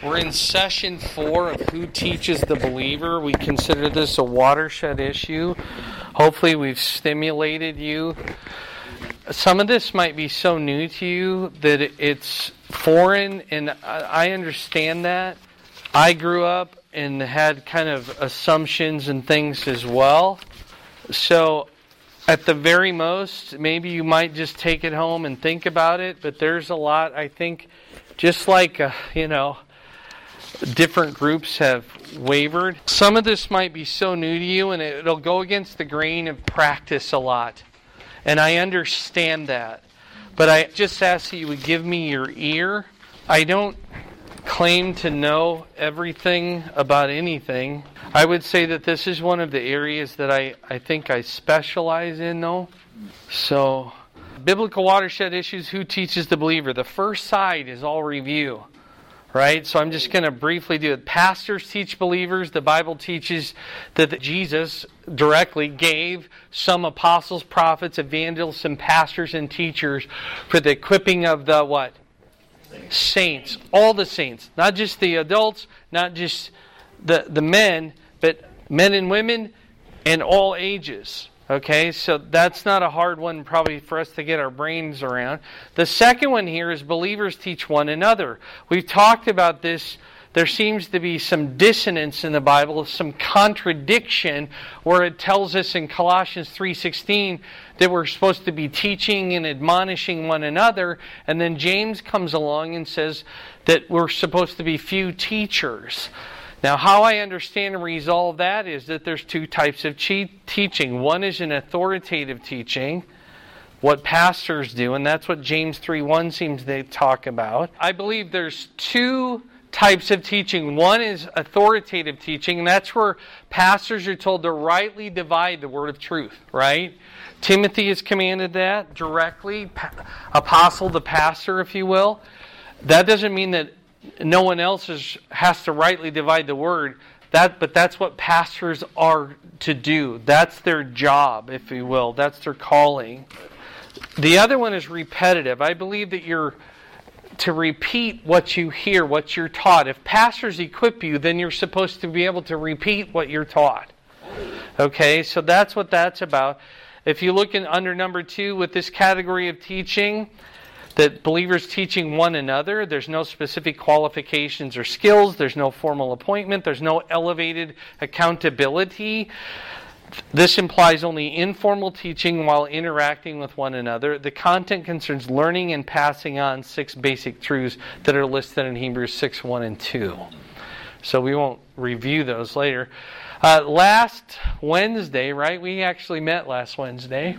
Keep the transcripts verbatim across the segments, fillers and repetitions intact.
We're in session four of Who Teaches the Believer. We consider this a watershed issue. Hopefully we've stimulated you. Some of this might be so new to you that it's foreign, and I understand that. I grew up and had kind of assumptions and things as well. So at the very most, maybe you might just take it home and think about it, but there's a lot, I think, just like, uh, you know, different groups have wavered. Some of this might be so new to you, and it'll go against the grain of practice a lot. And I understand that. But I just ask that you would give me your ear. I don't claim to know everything about anything. I would say that this is one of the areas that I, I think I specialize in, though. So, biblical watershed issues, who teaches the believer? The first side is all review. Right? So I'm just going to briefly do it. Pastors teach believers. The Bible teaches that Jesus directly gave some apostles, prophets, evangelists, and pastors and teachers for the equipping of the what? Saints. Saints. All the saints. Not just the adults, not just the, the men, but men and women and all ages. Okay, so that's not a hard one probably for us to get our brains around. The second one here is believers teach one another. We've talked about this. There seems to be some dissonance in the Bible, some contradiction where it tells us in Colossians three sixteen that we're supposed to be teaching and admonishing one another, and then James comes along and says that we're supposed to be few teachers. Now, how I understand and resolve that is that there's two types of teaching. One is an authoritative teaching, what pastors do, and that's what James three one seems to talk about. I believe there's two types of teaching. One is authoritative teaching, and that's where pastors are told to rightly divide the word of truth, right? Timothy is commanded that directly, apostle to pastor, if you will. That doesn't mean that no one else is, has to rightly divide the word. That, but that's what pastors are to do. That's their job, if you will. That's their calling. The other one is repetitive. I believe that you're to repeat what you hear, what you're taught. If pastors equip you, then you're supposed to be able to repeat what you're taught. Okay, so that's what that's about. If you look in under number two with this category of teaching, that believers teaching one another, there's no specific qualifications or skills, there's no formal appointment, there's no elevated accountability. This implies only informal teaching while interacting with one another. The content concerns learning and passing on six basic truths that are listed in Hebrews six one and two. So we won't review those later. Uh, last Wednesday, right? We actually met last Wednesday.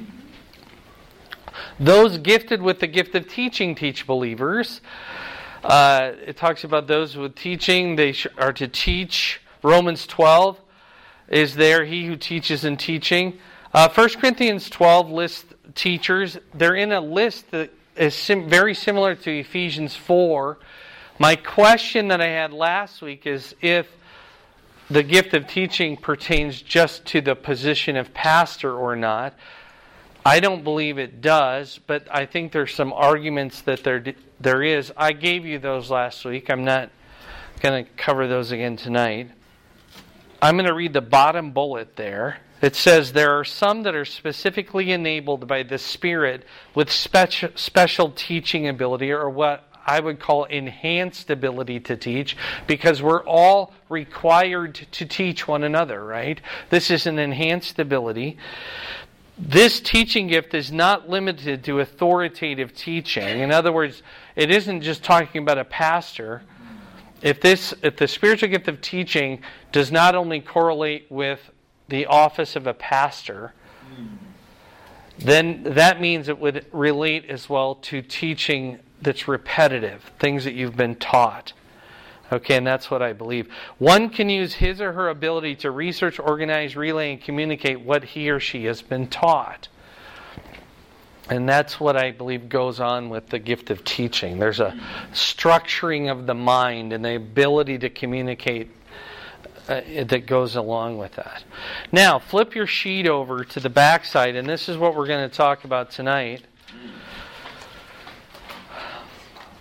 Those gifted with the gift of teaching teach believers. Uh, it talks about those with teaching. They sh- are to teach. Romans twelve is there, he who teaches and teaching. Uh, First Corinthians twelve lists teachers. They're in a list that is sim- very similar to Ephesians four. My question that I had last week is if the gift of teaching pertains just to the position of pastor or not. I don't believe it does, but I think there's some arguments that there there is. I gave you those last week. I'm not going to cover those again tonight. I'm going to read the bottom bullet there. It says, there are some that are specifically enabled by the Spirit with special, special teaching ability, or what I would call enhanced ability to teach, because we're all required to teach one another, right? This is an enhanced ability. This teaching gift is not limited to authoritative teaching. In other words, it isn't just talking about a pastor. If this, if the spiritual gift of teaching does not only correlate with the office of a pastor, then that means it would relate as well to teaching that's repetitive, things that you've been taught. Okay, and that's what I believe. One can use his or her ability to research, organize, relay, and communicate what he or she has been taught. And that's what I believe goes on with the gift of teaching. There's a structuring of the mind and the ability to communicate uh, that goes along with that. Now, flip your sheet over to the backside, and this is what we're going to talk about tonight.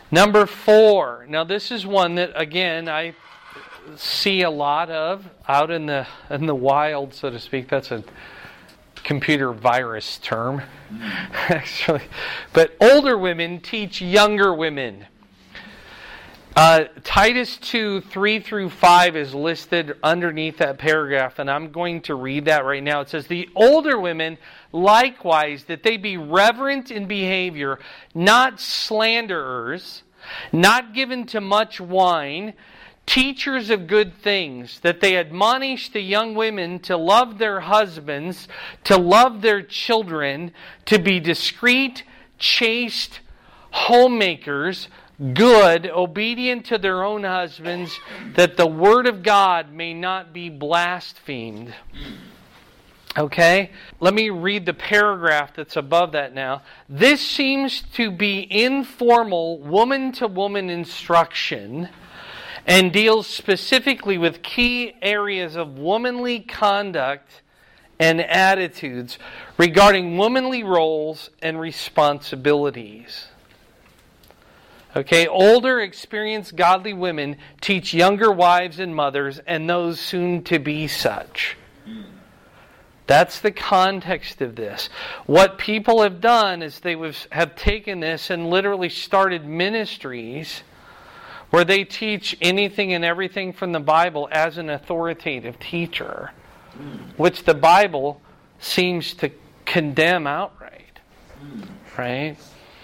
Number four. Now this is one that, again, I see a lot of out in the in the wild, so to speak. That's a computer virus term, actually. But older women teach younger women. Uh, Titus two, three through five is listed underneath that paragraph, and I'm going to read that right now. It says, the older women, likewise, that they be reverent in behavior, not slanderers, not given to much wine, teachers of good things, that they admonish the young women to love their husbands, to love their children, to be discreet, chaste, homemakers, good, obedient to their own husbands, that the word of God may not be blasphemed. Okay? Let me read the paragraph that's above that now. This seems to be informal, woman-to-woman instruction, and deals specifically with key areas of womanly conduct and attitudes regarding womanly roles and responsibilities. Okay, older, experienced, godly women teach younger wives and mothers and those soon to be such. That's the context of this. What people have done is they have taken this and literally started ministries where they teach anything and everything from the Bible as an authoritative teacher, which the Bible seems to condemn outright. Right?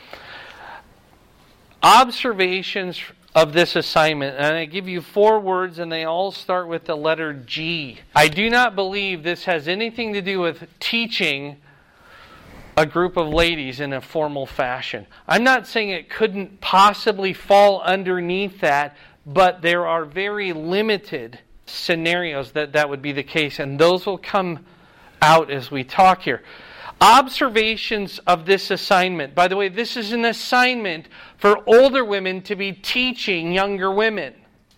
Observations of this assignment, and I give you four words and they all start with the letter G. I do not believe this has anything to do with teaching a group of ladies in a formal fashion. I'm not saying it couldn't possibly fall underneath that, but there are very limited scenarios that that would be the case, and those will come out as we talk here. Observations of this assignment. By the way, this is an assignment for older women to be teaching younger women.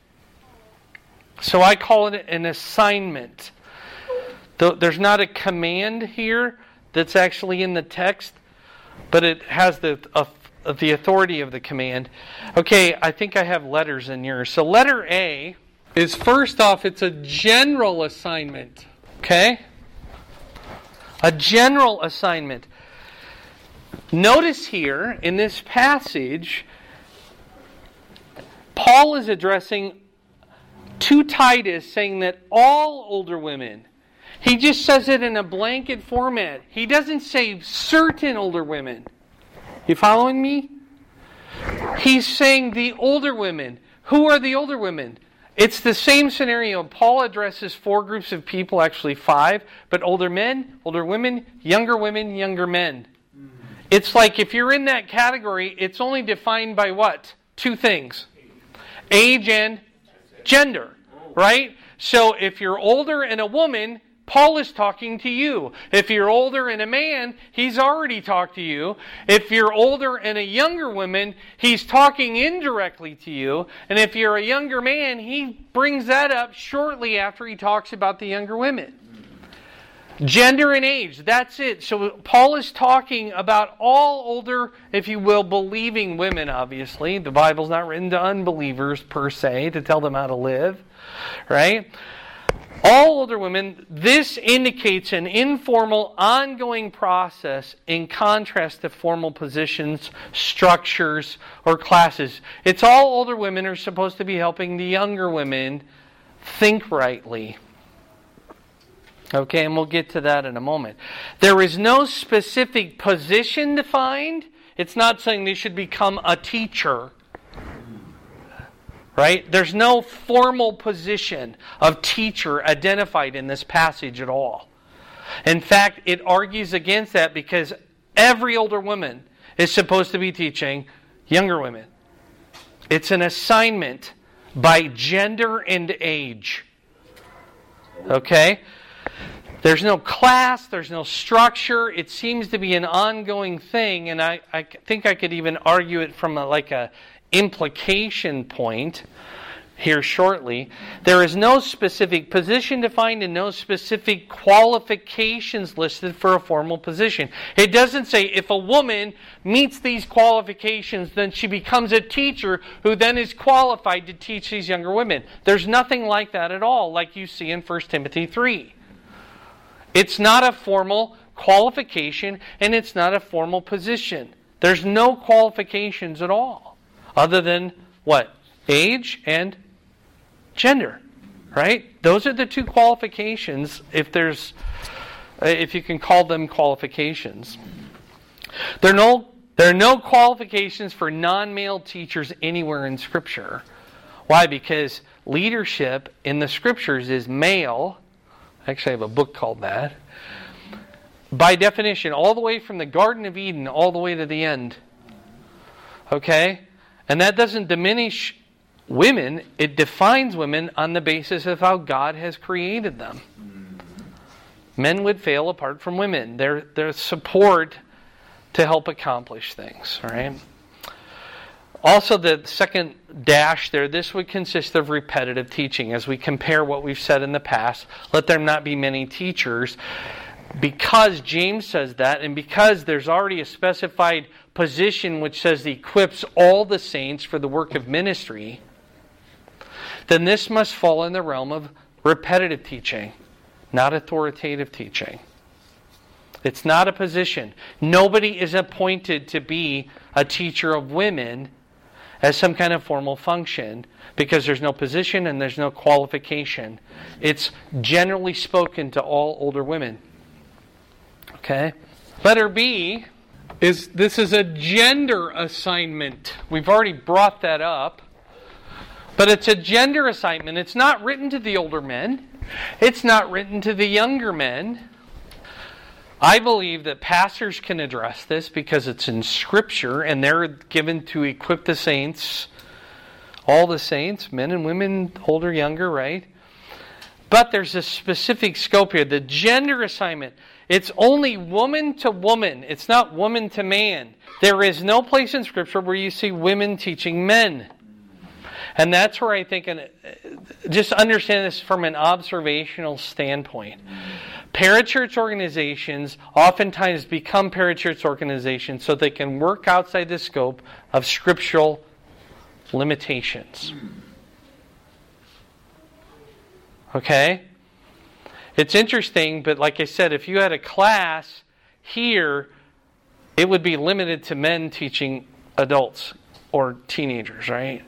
So I call it an assignment. There's not a command here that's actually in the text, but it has the uh, the authority of the command. Okay, I think I have letters in yours. So letter A is, first off, it's a general assignment. Okay? A general assignment. Notice here in this passage, Paul is addressing to Titus, saying that all older women. He just says it in a blanket format. He doesn't say certain older women. You following me? He's saying the older women. Who are the older women? It's the same scenario. Paul addresses four groups of people, actually five, but older men, older women, younger women, younger men. It's like if you're in that category, it's only defined by what? Two things. Age and gender, right? So if you're older and a woman, Paul is talking to you. If you're older and a man, he's already talked to you. If you're older and a younger woman, he's talking indirectly to you. And if you're a younger man, he brings that up shortly after he talks about the younger women. Gender and age, that's it. So Paul is talking about all older, if you will, believing women, obviously. The Bible's not written to unbelievers per se, to tell them how to live, right? All older women, this indicates an informal, ongoing process in contrast to formal positions, structures, or classes. It's all older women are supposed to be helping the younger women think rightly. Okay, and we'll get to that in a moment. There is no specific position defined. It's not saying they should become a teacher. Right? There's no formal position of teacher identified in this passage at all. In fact, it argues against that because every older woman is supposed to be teaching younger women. It's an assignment by gender and age. Okay? There's no class, there's no structure. It seems to be an ongoing thing, and I, I think I could even argue it from a, like a implication point. here shortly. There is no specific position defined and no specific qualifications listed for a formal position. It doesn't say if a woman meets these qualifications, then she becomes a teacher who then is qualified to teach these younger women. There's nothing like that at all, like you see in First Timothy three. It's not a formal qualification and it's not a formal position. There's no qualifications at all, other than what? Age and gender, right? Those are the two qualifications, if there's, if you can call them qualifications. There are no, there are no qualifications for non-male teachers anywhere in Scripture. Why? Because leadership in the Scriptures is male. Actually, I have a book called that. By definition, all the way from the Garden of Eden all the way to the end. Okay? And that doesn't diminish women. It defines women on the basis of how God has created them. Men would fail apart from women. They're, they're support to help accomplish things. Right? Also, the second dash there, this would consist of repetitive teaching. As we compare what we've said in the past, let there not be many teachers. Because James says that, and because there's already a specified position which says he equips all the saints for the work of ministry, then this must fall in the realm of repetitive teaching, not authoritative teaching. It's not a position. Nobody is appointed to be a teacher of women as some kind of formal function, because there's no position and there's no qualification. It's generally spoken to all older women. Okay. Letter B is this is a gender assignment. We've already brought that up. But it's a gender assignment. It's not written to the older men. It's not written to the younger men. I believe that pastors can address this because it's in Scripture and they're given to equip the saints, all the saints, men and women, older, younger, right? But there's a specific scope here. The gender assignment. It's only woman to woman. It's not woman to man. There is no place in Scripture where you see women teaching men. And that's where I think, and just understand this from an observational standpoint. Parachurch organizations oftentimes become parachurch organizations so they can work outside the scope of scriptural limitations. Okay? It's interesting, but like I said, if you had a class here, it would be limited to men teaching adults or teenagers, right?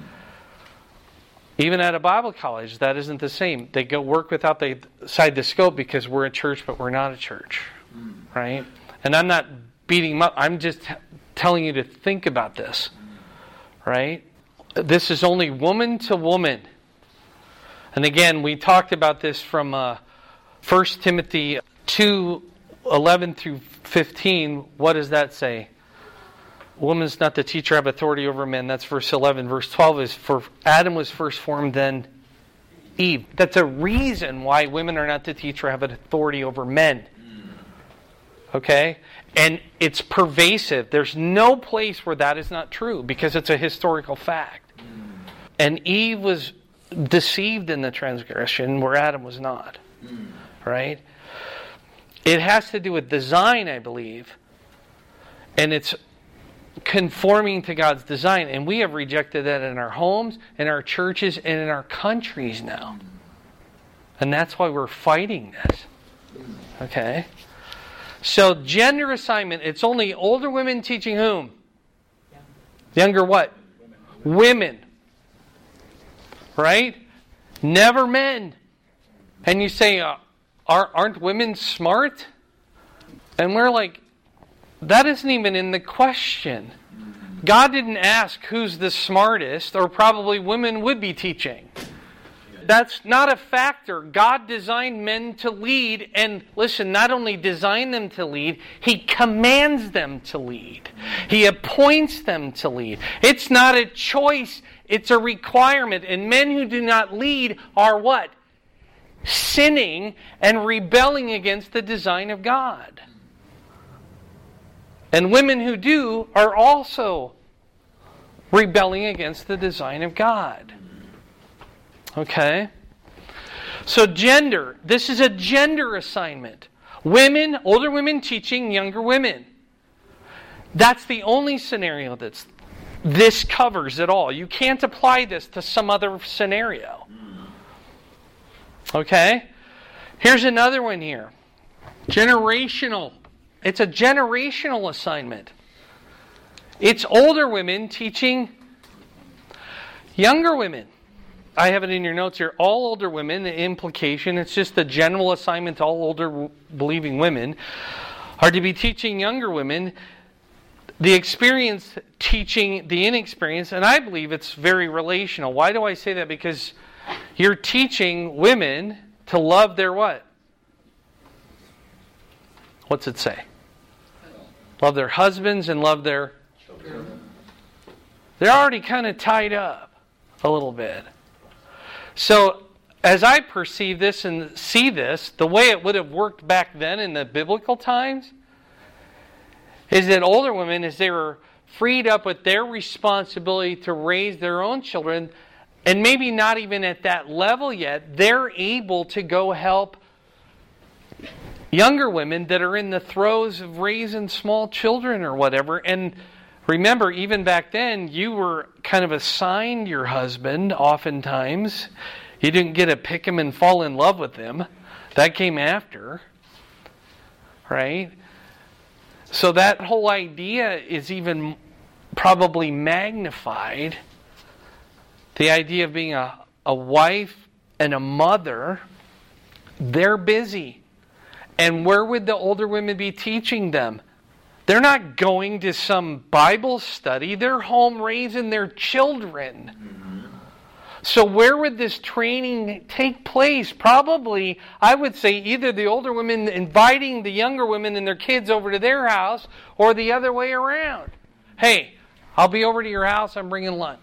Even at a Bible college, that isn't the same. They go work without the side the scope because we're a church, but we're not a church, right? And I'm not beating them up. I'm just t- telling you to think about this, right? This is only woman to woman. And again, we talked about this from uh, First Timothy two, eleven through fifteen. What does that say? Woman's not the teacher, have authority over men. That's verse eleven. Verse twelve is, for Adam was first formed, then Eve. That's a reason why women are not the teacher, have an authority over men. Okay? And it's pervasive. There's no place where that is not true, because it's a historical fact. And Eve was deceived in the transgression where Adam was not. Right? It has to do with design, I believe. And it's conforming to God's design. And we have rejected that in our homes, in our churches, and in our countries now. And that's why we're fighting this. Okay? So, gender assignment, it's only older women teaching whom? Younger what? Women. Women. Right? Never men. And you say, uh, are, aren't women smart? And we're like, that isn't even in the question. God didn't ask who's the smartest, or probably women would be teaching. That's not a factor. God designed men to lead, and listen, not only designed them to lead, He commands them to lead. He appoints them to lead. It's not a choice, it's a requirement. And men who do not lead are what? Sinning and rebelling against the design of God. And women who do are also rebelling against the design of God. Okay? So gender. This is a gender assignment. Women, older women teaching younger women. That's the only scenario that's this covers it all. You can't apply this to some other scenario. Okay? Here's another one here. Generational. It's a generational assignment. It's older women teaching younger women. I have it in your notes here. All older women, the implication, it's just a general assignment to all older believing women, are to be teaching younger women the experience teaching the inexperienced, and I believe it's very relational. Why do I say that? Because you're teaching women to love their what? What's it say? Love their husbands and love their children. They're already kind of tied up a little bit. So, as I perceive this and see this, the way it would have worked back then in the biblical times is that older women, as they were freed up with their responsibility to raise their own children, and maybe not even at that level yet, they're able to go help younger women that are in the throes of raising small children or whatever. And remember, even back then, you were kind of assigned your husband oftentimes. You didn't get to pick him and fall in love with him. That came after. Right? So that whole idea is even probably magnified. The idea of being a, a wife and a mother, they're busy. And where would the older women be teaching them? They're not going to some Bible study. They're home raising their children. Mm-hmm. So where would this training take place? Probably, I would say, either the older women inviting the younger women and their kids over to their house, or the other way around. Hey, I'll be over to your house. I'm bringing lunch.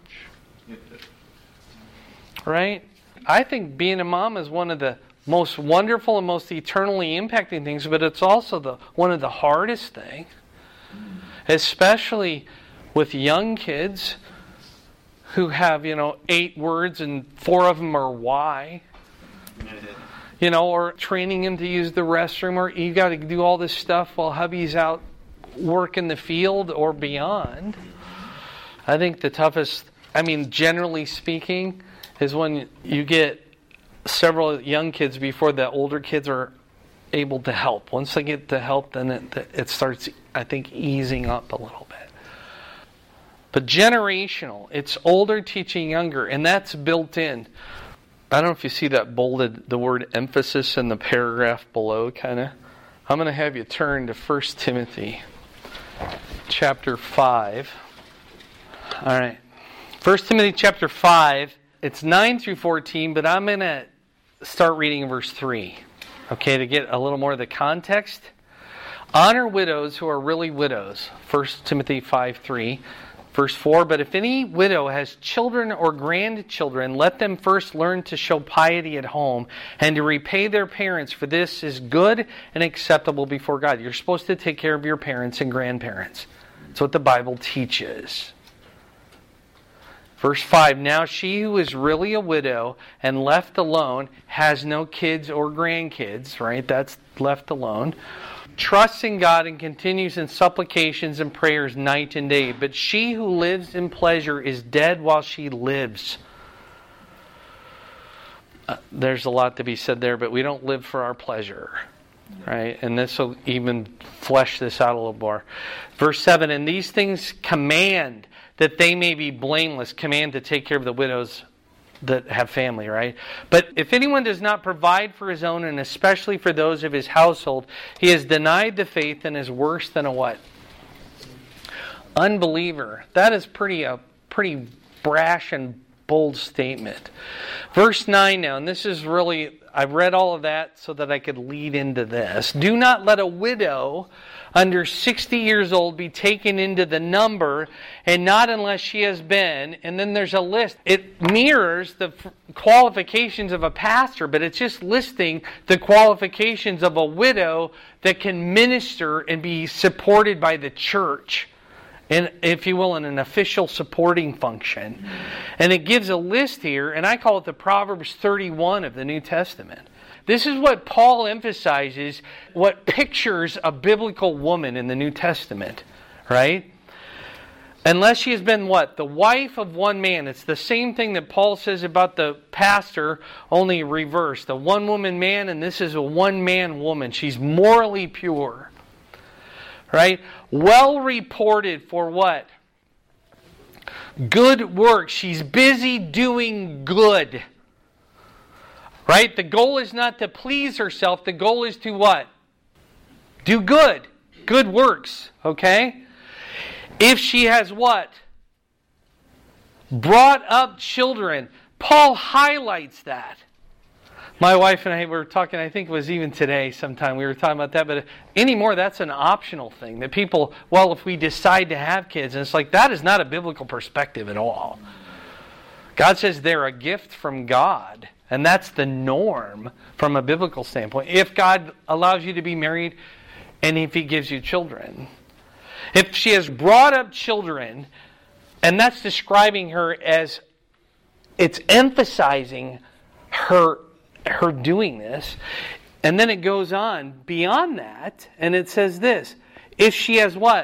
Right? I think being a mom is one of the most wonderful and most eternally impacting things, but it's also the one of the hardest things. Especially with young kids who have, you know, eight words and four of them are why. You know, or training them to use the restroom, or you got to do all this stuff while hubby's out working the field or beyond. I think the toughest, I mean, generally speaking, is when you get several young kids before the older kids are able to help. Once they get to help, then it, it starts, I think, easing up a little bit. But generational, it's older teaching younger, and that's built in. I don't know if you see that bolded, the word emphasis in the paragraph below, kind of. I'm going to have you turn to First Timothy chapter five. All right. First Timothy chapter five, it's nine through fourteen, but I'm going to start reading verse three. Okay, to get a little more of the context. Honor widows who are really widows. First Timothy five three. Verse four, but if any widow has children or grandchildren, let them first learn to show piety at home and to repay their parents, for this is good and acceptable before God. You're supposed to take care of your parents and grandparents. That's what the Bible teaches. Verse five, now she who is really a widow and left alone has no kids or grandkids, right? That's left alone. Trusts in God and continues in supplications and prayers night and day. But she who lives in pleasure is dead while she lives. Uh, there's a lot to be said there, but we don't live for our pleasure. Right? And this will even flesh this out a little more. Verse seven, and these things command that they may be blameless. Command to take care of the widows that have family, right? But if anyone does not provide for his own, and especially for those of his household, he has denied the faith and is worse than a what? Unbeliever. That is pretty a pretty brash and bold statement. Verse nine now, and this is really, I've read all of that so that I could lead into this. Do not let a widow under sixty years old be taken into the number, and not unless she has been, and then there's a list. It mirrors the qualifications of a pastor, but it's just listing the qualifications of a widow that can minister and be supported by the church in, if you will, in an official supporting function. And it gives a list here, and I call it the Proverbs thirty-one of the New Testament. This is what Paul emphasizes, what pictures a biblical woman in the New Testament, right? Unless she has been what? The wife of one man. It's the same thing that Paul says about the pastor, only reversed. The one-woman man, and this is a one-man woman. She's morally pure. Right? Well reported for what? Good work. She's busy doing good. Right? The goal is not to please herself. The goal is to what? Do good. Good works. Okay? If she has what? Brought up children. Paul highlights that. My wife and I were talking, I think it was even today sometime, we were talking about that, but anymore that's an optional thing. That people, well, if we decide to have kids, and it's like, that is not a biblical perspective at all. God says they're a gift from God, and that's the norm from a biblical standpoint. If God allows you to be married, and if He gives you children. If she has brought up children, and that's describing her as, it's emphasizing her her doing this. And then it goes on beyond that, and it says this. If she has what?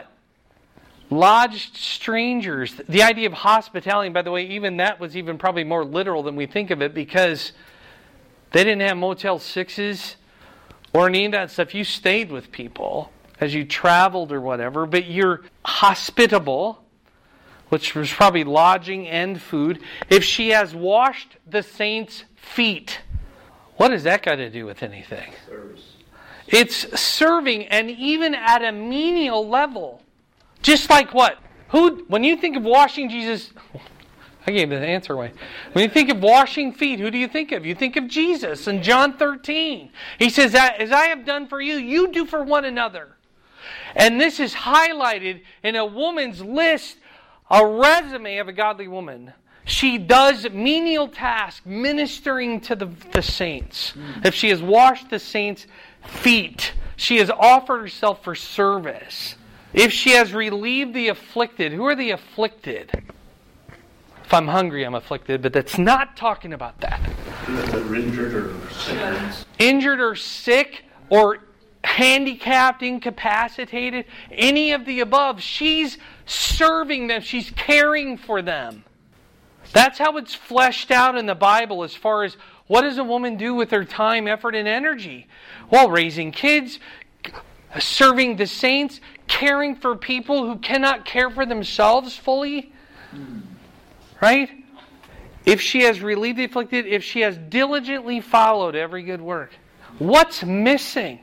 Lodged strangers. The idea of hospitality, by the way, even that was even probably more literal than we think of it, because they didn't have Motel sixes or any of that stuff. You stayed with people as you traveled or whatever, but you're hospitable, which was probably lodging and food. If she has washed the saints' feet, what has that got to do with anything? Service. It's serving, and even at a menial level. Just like what? Who? When you think of washing Jesus, I gave the answer away. When you think of washing feet, who do you think of? You think of Jesus in John thirteen. He says, as I have done for you, you do for one another. And this is highlighted in a woman's list, a resume of a godly woman. She does menial tasks, ministering to the, the saints. Mm. If she has washed the saints' feet, she has offered herself for service. If she has relieved the afflicted, who are the afflicted? If I'm hungry, I'm afflicted, but that's not talking about that. Injured or sick. Injured or sick or handicapped, incapacitated, any of the above. She's serving them. She's caring for them. That's how it's fleshed out in the Bible as far as what does a woman do with her time, effort, and energy? Well, raising kids, serving the saints, caring for people who cannot care for themselves fully. Right? If she has relieved the afflicted, if she has diligently followed every good work. What's missing?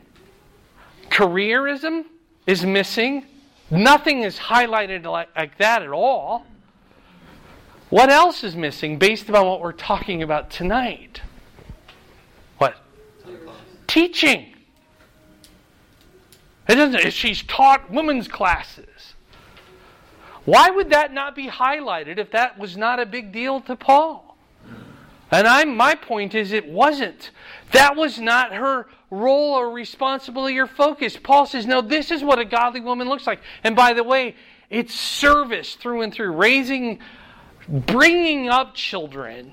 Careerism is missing. Nothing is highlighted like, like that at all. What else is missing based upon what we're talking about tonight? What? Teaching. It doesn't. She's taught women's classes. Why would that not be highlighted if that was not a big deal to Paul? And I'm, my point is it wasn't. That was not her role or responsibility or focus. Paul says, no, this is what a godly woman looks like. And by the way, it's service through and through. Raising, bringing up children.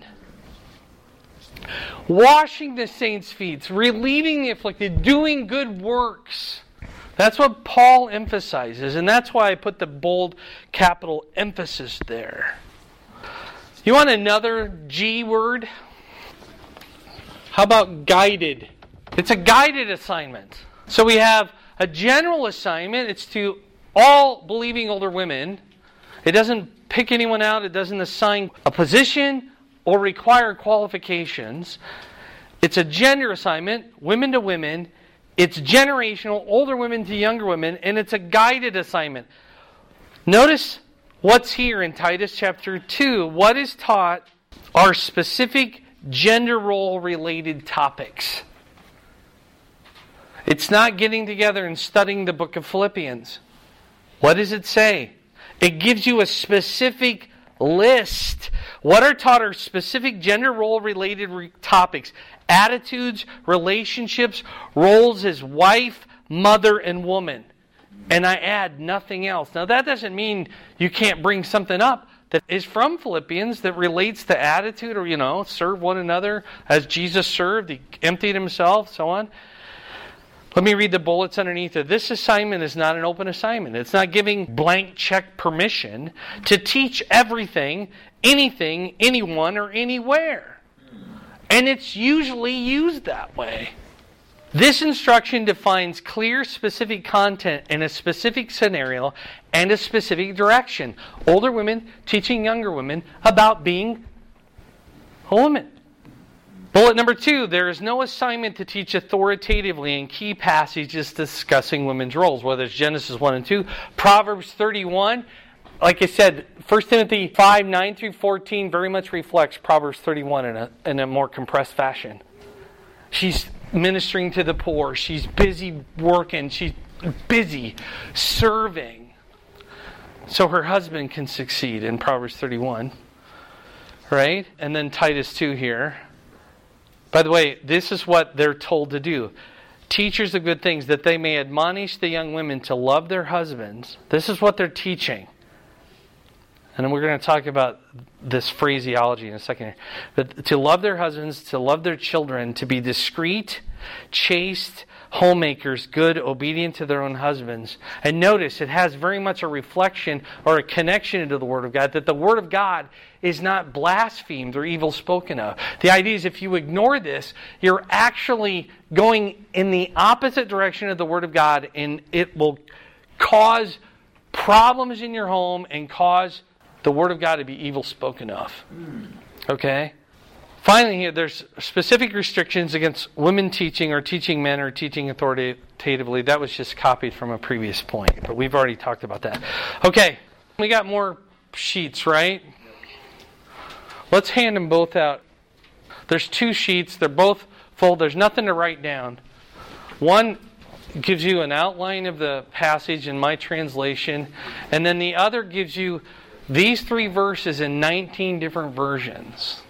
Washing the saints' feet. Relieving the afflicted. Doing good works. That's what Paul emphasizes. And that's why I put the bold capital emphasis there. You want another G word? How about guided? It's a guided assignment. So we have a general assignment. It's to all believing older women. It doesn't pick anyone out. It doesn't assign a position or require qualifications. It's a gender assignment, women to women. It's generational, older women to younger women. And it's a guided assignment. Notice what's here in Titus chapter two. What is taught are specific gender role related topics. It's not getting together and studying the book of Philippians. What does it say? It gives you a specific list. What are taught are specific gender role related re- topics. Attitudes, relationships, roles as wife, mother, and woman. and I add nothing else. Now that doesn't mean you can't bring something up that is from Philippians that relates to attitude, or, you know, serve one another as Jesus served. He emptied himself, so on. Let me read the bullets underneath it. This assignment is not an open assignment. It's not giving blank check permission to teach everything, anything, anyone, or anywhere. And it's usually used that way. This instruction defines clear, specific content in a specific scenario and a specific direction. Older women teaching younger women about being a woman. Bullet number two, there is no assignment to teach authoritatively in key passages discussing women's roles, whether it's Genesis one and two, Proverbs thirty-one. Like I said, First Timothy five, nine through fourteen very much reflects Proverbs thirty-one in a, in a more compressed fashion. She's ministering to the poor. She's busy working. She's busy serving, so her husband can succeed in Proverbs thirty-one. Right? And then Titus two here. By the way, this is what they're told to do. Teachers of good things, that they may admonish the young women to love their husbands. This is what they're teaching. And we're going to talk about this phraseology in a second. But to love their husbands, to love their children, to be discreet, chaste, homemakers, good, obedient to their own husbands. And notice, it has very much a reflection or a connection to the Word of God, that the Word of God is not blasphemed or evil spoken of. The idea is, if you ignore this, you're actually going in the opposite direction of the Word of God, and it will cause problems in your home and cause the Word of God to be evil spoken of. Okay? Finally, here, there's specific restrictions against women teaching or teaching men or teaching authoritatively. That was just copied from a previous point, but we've already talked about that. Okay, we got more sheets, right? Let's hand them both out. There's two sheets. They're both full. There's nothing to write down. One gives you an outline of the passage in my translation, and then the other gives you these three verses in nineteen different versions.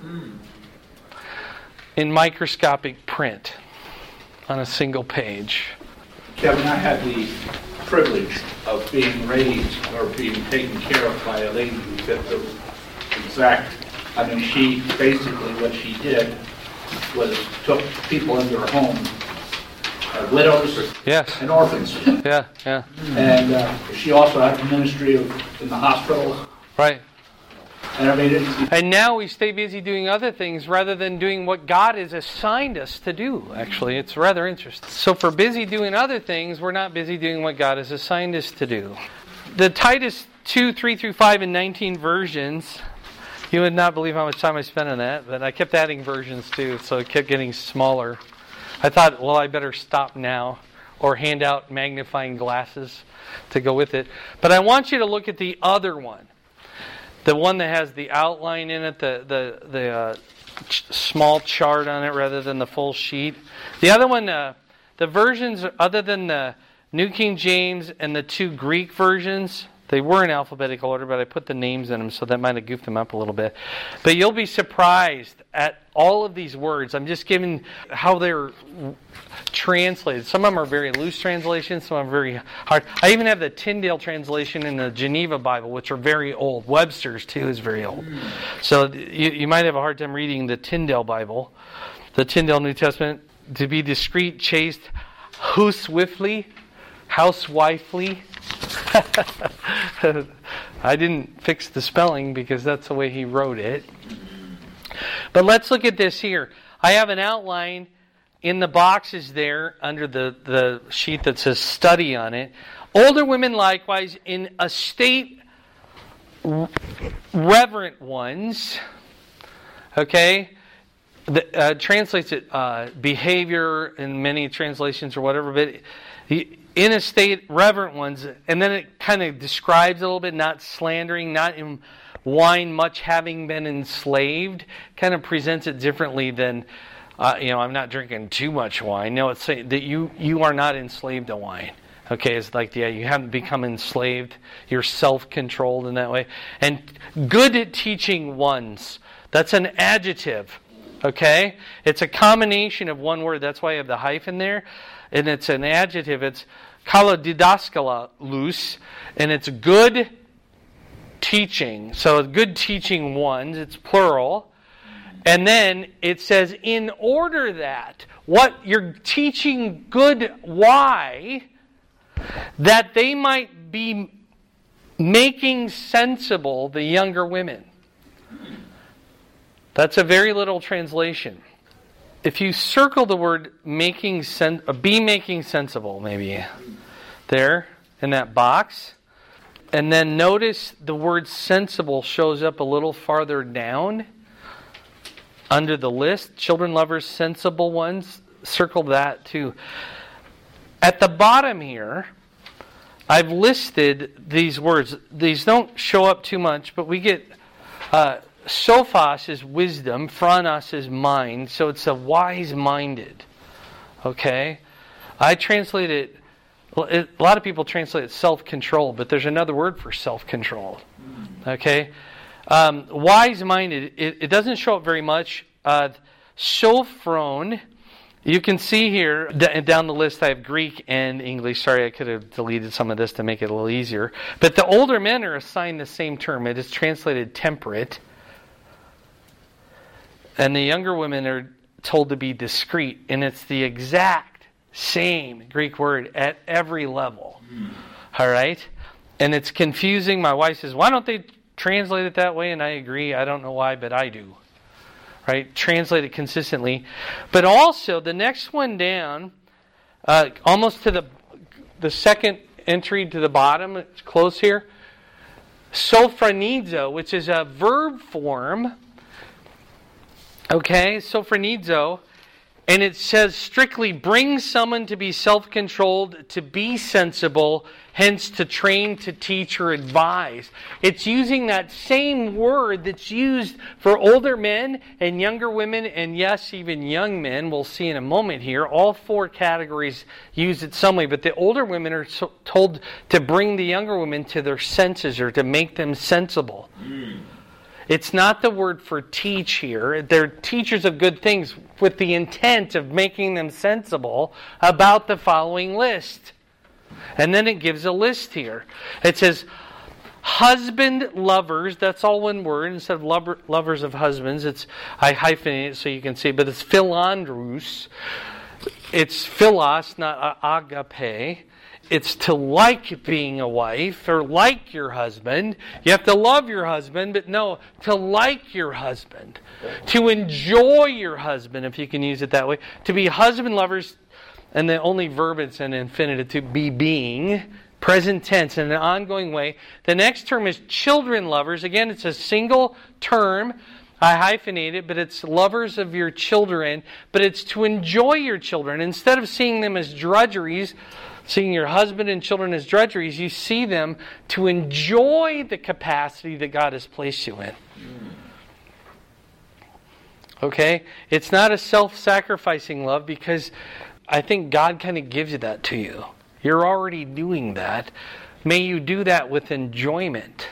In microscopic print on a single page. Kevin, I had the privilege of being raised or being taken care of by a lady who fit the exact, I mean, she basically, what she did was took people into her home, uh, widows yes. and orphans. Yeah, yeah. And uh, she also had the ministry of, in the hospital. Right. And, I mean, it, and now we stay busy doing other things rather than doing what God has assigned us to do, actually. It's rather interesting. So if we're busy doing other things, we're not busy doing what God has assigned us to do. The Titus two, three through five, and nineteen versions, you would not believe how much time I spent on that, but I kept adding versions too, so it kept getting smaller. I thought, well, I better stop now or hand out magnifying glasses to go with it. But I want you to look at the other one. The one that has the outline in it, the the the uh, ch- small chart on it rather than the full sheet. The other one, uh, the versions other than the New King James and the two Greek versions, they were in alphabetical order, but I put the names in them, so that might have goofed them up a little bit. But you'll be surprised at all of these words. I'm just giving how they're translated. Some of them are very loose translations, some of them are very hard. I even have the Tyndale translation in the Geneva Bible, which are very old. Webster's, too, is very old. So you, you might have a hard time reading the Tyndale Bible. The Tyndale New Testament, to be discreet, chaste, housewifely, housewifely. I didn't fix the spelling because that's the way he wrote it. But let's look at this here. I have an outline in the boxes there under the, the sheet that says study on it. Older women likewise in a state reverent ones. Okay? The, uh, translates it uh, behavior in many translations or whatever, but in a state reverent ones, and then it kind of describes a little bit, not slandering, not in wine much having been enslaved, kind of presents it differently than, uh, you know, I'm not drinking too much wine. No, it's saying that you, you are not enslaved to wine. Okay, it's like, yeah, you haven't become enslaved. You're self-controlled in that way. And good at teaching ones. That's an adjective. Okay? It's a combination of one word. That's why I have the hyphen there. And it's an adjective. It's kalodidaskalos, and it's good teaching. So good teaching ones, it's plural. And then it says, in order that, what you're teaching good, why? That they might be making sensible the younger women. That's a very little translation. If you circle the word making sen- be making sensible, maybe, there in that box, and then notice the word sensible shows up a little farther down under the list. Children lovers, sensible ones, circle that too. At the bottom here, I've listed these words. These don't show up too much, but we get uh, Sophos is wisdom, phronos is mind, so it's a wise-minded. Okay? I translate it, a lot of people translate it self-control, but there's another word for self-control. Okay? Um, wise-minded, it, it doesn't show up very much. Uh, sophron, you can see here, d- down the list I have Greek and English. Sorry, I could have deleted some of this to make it a little easier. But the older men are assigned the same term. It is translated temperate. And the younger women are told to be discreet. And it's the exact same Greek word at every level. Mm. All right? And it's confusing. My wife says, why don't they translate it that way? And I agree. I don't know why, but I do. Right? Translate it consistently. But also, the next one down, uh, almost to the the second entry to the bottom, it's close here, sophronizo, which is a verb form. Okay, sophronizo, and it says strictly bring someone to be self-controlled, to be sensible, hence to train, to teach, or advise. It's using that same word that's used for older men and younger women, and yes, even young men. We'll see in a moment here. All four categories use it some way, but the older women are so told to bring the younger women to their senses or to make them sensible. Mm. It's not the word for teach here. They're teachers of good things with the intent of making them sensible about the following list. And then it gives a list here. It says, husband lovers, that's all one word. Instead of lover, lovers of husbands, it's I hyphenate it so you can see, but it's philandrous. It's philos, not agape. It's to like being a wife or like your husband. You have to love your husband, but no, to like your husband. To enjoy your husband, if you can use it that way. To be husband lovers, and the only verb it's an infinitive, to be being, present tense in an ongoing way. The next term is children lovers. Again, it's a single term. I hyphenate it, but it's lovers of your children. But it's to enjoy your children. Instead of seeing them as drudgeries, seeing your husband and children as drudgeries, you see them to enjoy the capacity that God has placed you in. Okay? It's not a self-sacrificing love because I think God kind of gives you that to you. You're already doing that. May you do that with enjoyment.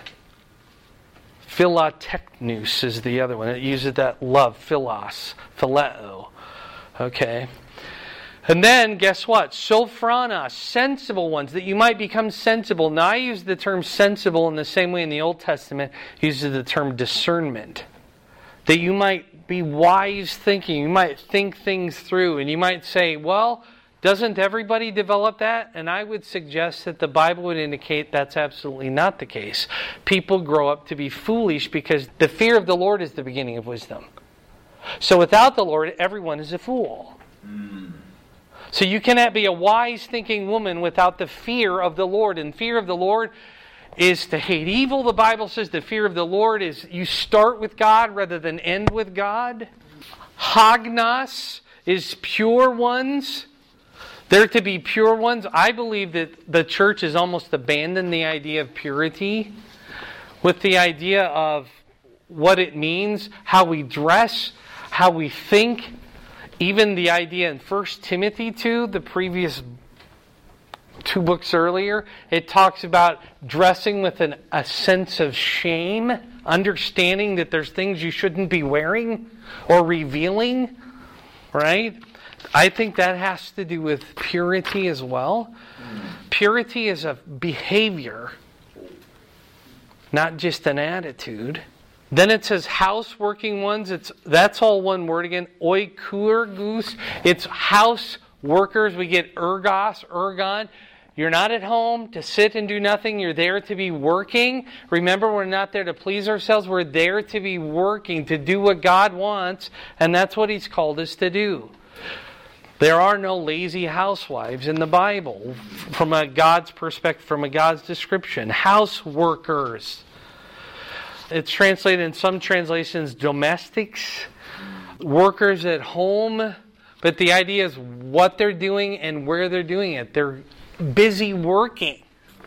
Philoteknous is the other one. It uses that love, philos, phileo. Okay? And then, guess what? Sophronos, sensible ones, that you might become sensible. Now, I use the term sensible in the same way in the Old Testament uses the term discernment. That you might be wise thinking. You might think things through. And you might say, well, doesn't everybody develop that? And I would suggest that the Bible would indicate that's absolutely not the case. People grow up to be foolish because the fear of the Lord is the beginning of wisdom. So without the Lord, everyone is a fool. Mm. So you cannot be a wise thinking woman without the fear of the Lord. And fear of the Lord is to hate evil. The Bible says the fear of the Lord is you start with God rather than end with God. Hagnos is pure ones. They're to be pure ones. I believe that the church has almost abandoned the idea of purity with the idea of what it means, how we dress, how we think. Even the idea in First Timothy two, the previous two books earlier, it talks about dressing with an, a sense of shame, understanding that there's things you shouldn't be wearing or revealing, right? I think that has to do with purity as well. purity is a behavior, not just an attitude. Then it says houseworking ones. It's that's all one word again. Oikurgus. It's house workers. We get ergos, ergon. You're not at home to sit and do nothing. You're there to be working. Remember, we're not there to please ourselves. We're there to be working, to do what God wants, and that's what He's called us to do. There are no lazy housewives in the Bible from a God's perspective, from a God's description. House workers. It's translated in some translations domestics, workers at home, but the idea is what they're doing and where they're doing it. They're busy working.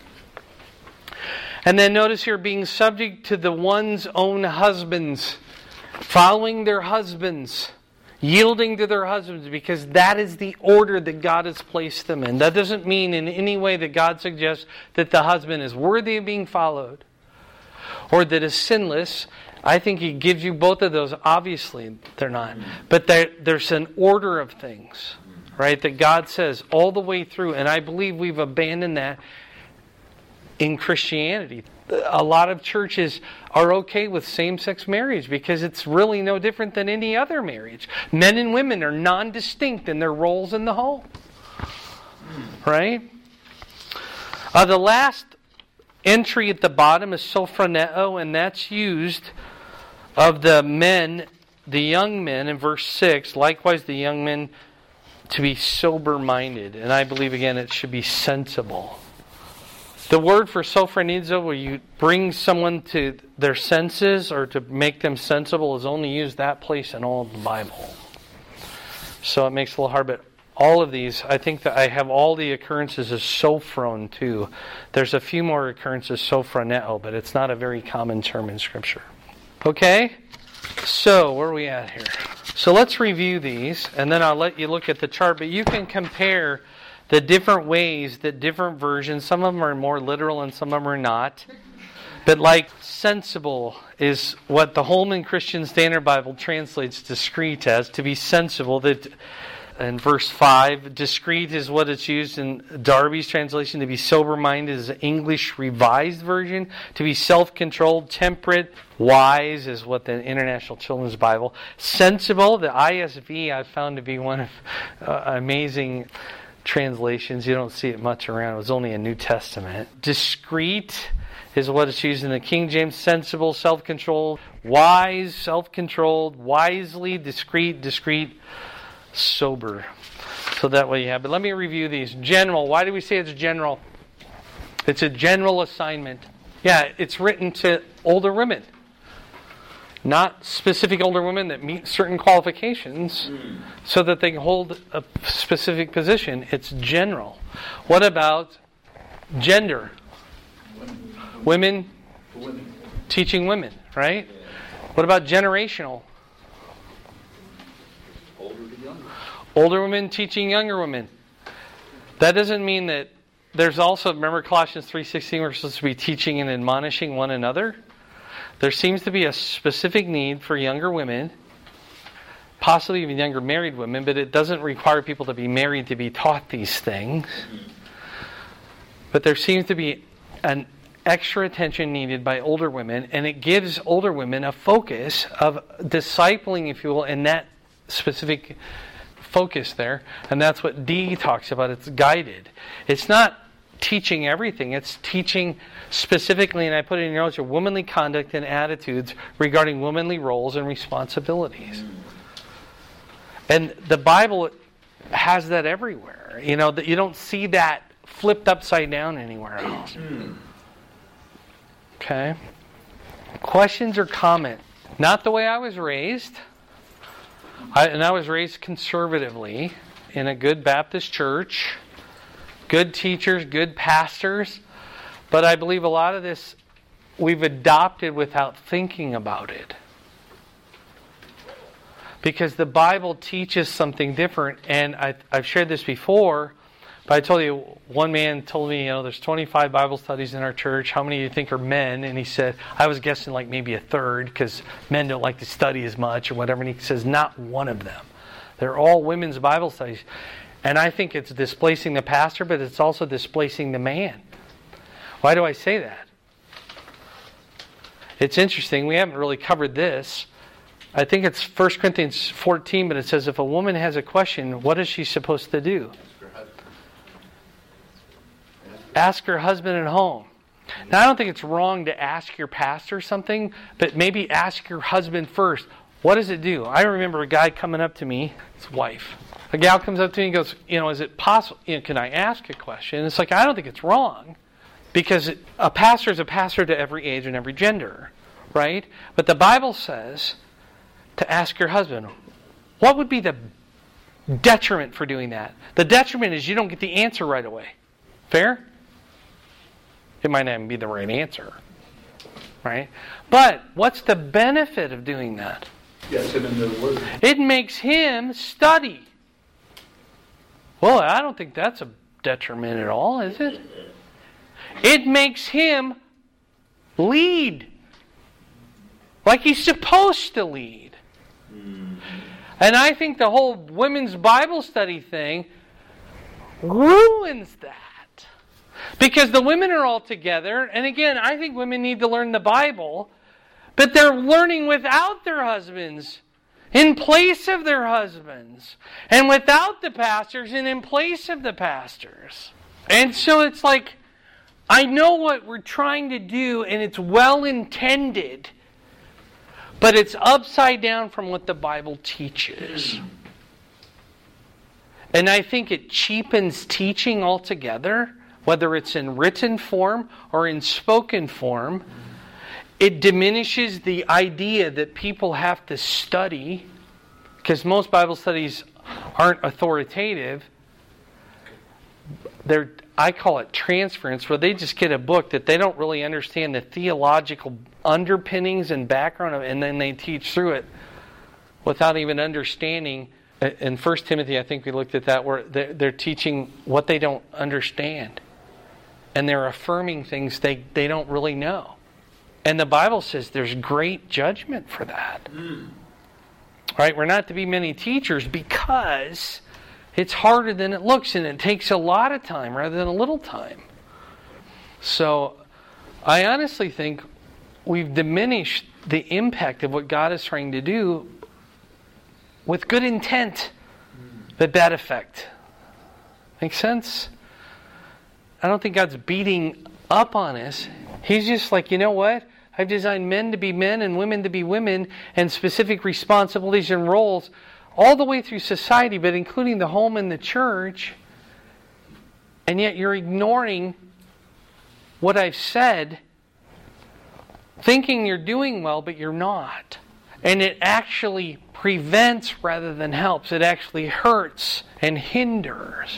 And then notice here, being subject to the one's own husbands, following their husbands, yielding to their husbands, because that is the order that God has placed them in. That doesn't mean in any way that God suggests that the husband is worthy of being followed or that is sinless. I think He gives you both of those. Obviously, they're not. But there, there's an order of things, right, that God says all the way through. And I believe we've abandoned that in Christianity. A lot of churches are okay with same-sex marriage because it's really no different than any other marriage. Men and women are non-distinct in their roles in the home. Right? Uh, the last entry at the bottom is sophroneo, and that's used of the men, the young men in verse six. Likewise, the young men to be sober-minded. And I believe, again, it should be sensible. The word for sophronizo, where you bring someone to their senses or to make them sensible, is only used that place in all of the Bible. So it makes it a little hard, but all of these, I think that I have all the occurrences as sophron too. There's a few more occurrences sophroneo, but it's not a very common term in Scripture. Okay? So, where are we at here? So let's review these, and then I'll let you look at the chart, but you can compare the different ways that different versions, some of them are more literal and some of them are not. But like sensible is what the Holman Christian Standard Bible translates discreet as, to be sensible. That in verse five, discreet is what it's used in Darby's translation. To be sober-minded is the English Revised Version. To be self-controlled, temperate, wise is what the International Children's Bible. Sensible, the I S V I've found to be one of uh, amazing translations. You don't see it much around. It was only a New Testament. Discreet is what it's used in the King James. Sensible, self-controlled, wise, self-controlled, wisely, discreet, discreet, sober. So that way you have. But let me review these. General. Why do we say it's general? It's a general assignment. Yeah, it's written to older women. Not specific older women that meet certain qualifications mm. so that they can hold a specific position. It's general. What about gender? Women, women, women. Teaching women, right? Yeah. What about generational? Older to younger. Older women teaching younger women. That doesn't mean that there's also, remember Colossians three sixteen, we're supposed to be teaching and admonishing one another. There seems to be a specific need for younger women, possibly even younger married women, but it doesn't require people to be married to be taught these things. But there seems to be an extra attention needed by older women, and it gives older women a focus of discipling, if you will, in that specific focus there. And that's what D talks about. It's guided. It's not teaching everything. It's teaching specifically, and I put it in your notes, your womanly conduct and attitudes regarding womanly roles and responsibilities. And the Bible has that everywhere. You know, that you don't see that flipped upside down anywhere else. Okay? Questions or comments? Not the way I was raised. I, and I was raised conservatively in a good Baptist church. Good teachers, good pastors. But I believe a lot of this we've adopted without thinking about it. Because the Bible teaches something different. And I, I've shared this before, but I told you, one man told me, you know, there's twenty-five Bible studies in our church. How many do you think are men? And he said, I was guessing like maybe a third, because men don't like to study as much or whatever. And he says, not one of them. They're all women's Bible studies. And I think it's displacing the pastor, but it's also displacing the man. Why do I say that? It's interesting. We haven't really covered this. I think it's First Corinthians fourteen, but it says if a woman has a question, what is she supposed to do? Ask her husband at home. Now, I don't think it's wrong to ask your pastor something, but maybe ask your husband first. What does it do? I remember a guy coming up to me, his wife. A gal comes up to me and goes, you know, is it possible, you know, can I ask a question? And it's like, I don't think it's wrong, because it, a pastor is a pastor to every age and every gender, right? But the Bible says to ask your husband, what would be the detriment for doing that? The detriment is you don't get the answer right away. Fair? It might not even be the right answer, right? But what's the benefit of doing that? Yes, and in the Word. It makes him study. Well, I don't think that's a detriment at all, is it? It makes him lead like he's supposed to lead. And I think the whole women's Bible study thing ruins that. Because the women are all together, and again, I think women need to learn the Bible, but they're learning without their husbands, in place of their husbands, and without the pastors, and in place of the pastors. And so it's like, I know what we're trying to do, and it's well intended, but it's upside down from what the Bible teaches. And I think it cheapens teaching altogether, whether it's in written form or in spoken form. It diminishes the idea that people have to study, because most Bible studies aren't authoritative. They're, I call it transference, where they just get a book that they don't really understand the theological underpinnings and background of, and then they teach through it without even understanding. In First Timothy, I think we looked at that, where they're, they're teaching what they don't understand. And they're affirming things they, they don't really know. And the Bible says there's great judgment for that. Mm. Right? We're not to be many teachers because it's harder than it looks, and it takes a lot of time rather than a little time. So I honestly think we've diminished the impact of what God is trying to do with good intent, but bad effect. Make sense? I don't think God's beating up on us. He's just like, you know what? I've designed men to be men and women to be women, and specific responsibilities and roles all the way through society, but including the home and the church. And yet you're ignoring what I've said, thinking you're doing well, but you're not. And it actually prevents rather than helps. It actually hurts and hinders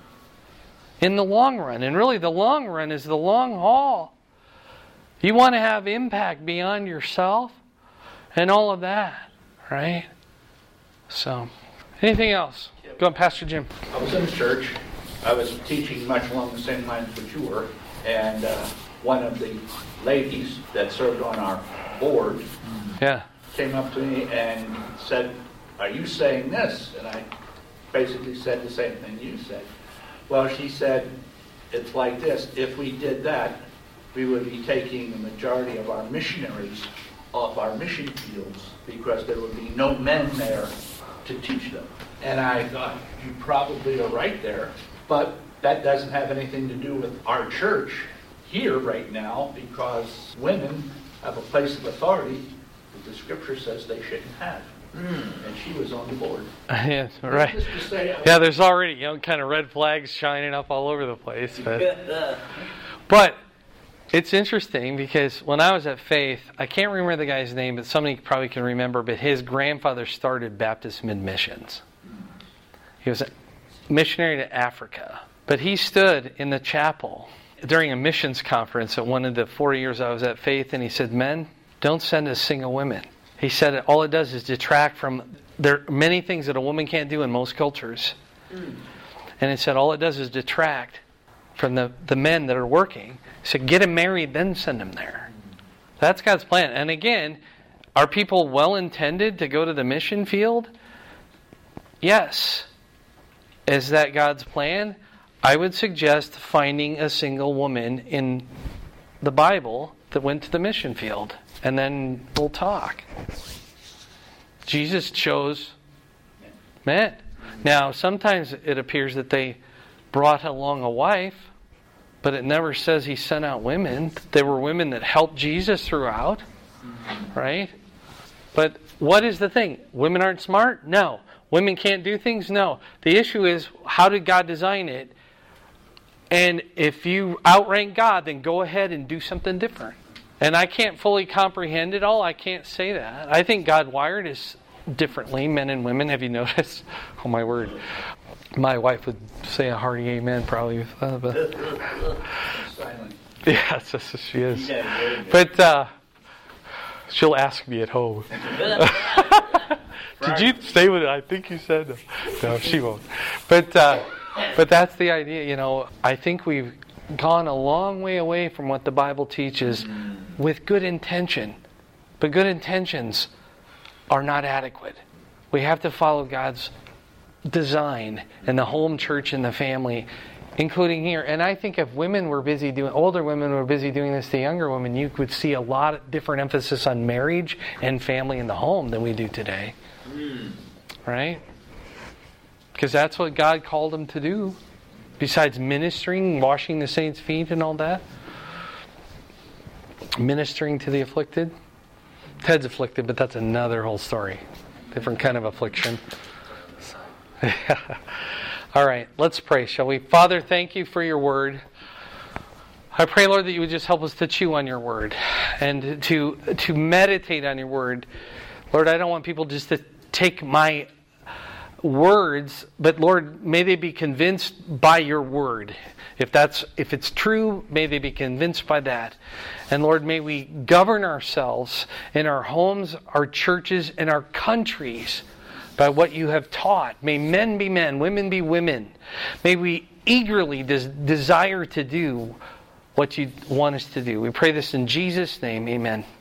in the long run. And really the long run is the long haul. You want to have impact beyond yourself and all of that, right? So, anything else? Go on, Pastor Jim. I was in a church. I was teaching much along the same lines that you were. And uh, one of the ladies that served on our board yeah. came up to me and said, "Are you saying this?" And I basically said the same thing you said. Well, she said, it's like this. If we did that, we would be taking the majority of our missionaries off our mission fields because there would be no men there to teach them. And I thought, you probably are right there, but that doesn't have anything to do with our church here right now, because women have a place of authority that the Scripture says they shouldn't have. Mm. And she was on the board. Yeah, right. Just to say, yeah, there's already, you know, kind of red flags shining up all over the place. But, but it's interesting because when I was at Faith, I can't remember the guy's name, but somebody probably can remember, but his grandfather started Baptist Mid-Missions. He was a missionary to Africa. But he stood in the chapel during a missions conference at one of the four years I was at Faith, and he said, "Men, don't send us single women." He said all it does is detract from, there are many things that a woman can't do in most cultures. Mm. And he said all it does is detract from the, the men that are working. He said get them married, then send them there. That's God's plan. And again, are people well intended to go to the mission field? Yes. is that God's plan? I would suggest finding a single woman in the Bible that went to the mission field, and then we'll talk. Jesus chose men. Now, sometimes it appears that they brought along a wife, but it never says he sent out women. There were women that helped Jesus throughout, right? But what is the thing? Women aren't smart? No. Women can't do things? No. The issue is, how did God design it? And if you outrank God, then go ahead and do something different. And I can't fully comprehend it all. I can't say that. I think God wired us differently, men and women. Have you noticed? Oh, my word. My wife would say a hearty amen probably with that. But yeah, so she is. But uh, she'll ask me at home. Did you stay with it? I think you said no. No, she won't. But uh, but that's the idea. You know, I think we've gone a long way away from what the Bible teaches with good intention. But good intentions are not adequate. We have to follow God's design in the home, church, and the family, including here. And I think if women were busy doing, older women were busy doing this to younger women, you could see a lot of different emphasis on marriage and family in the home than we do today. Mm. Right? Because that's what God called them to do. Besides ministering, washing the saints' feet and all that. Ministering to the afflicted. Ted's afflicted, but that's another whole story. Different kind of affliction. All right, let's pray, shall we? Father, thank you for your word. I pray, Lord, that you would just help us to chew on your word and to to meditate on your word. Lord, I don't want people just to take my words, but Lord, may they be convinced by your word. If that's if it's true, may they be convinced by that. And Lord, may we govern ourselves in our homes, our churches, and our countries by what you have taught. May men be men, women be women. May we eagerly des- desire to do what you want us to do. We pray this in Jesus' name. Amen.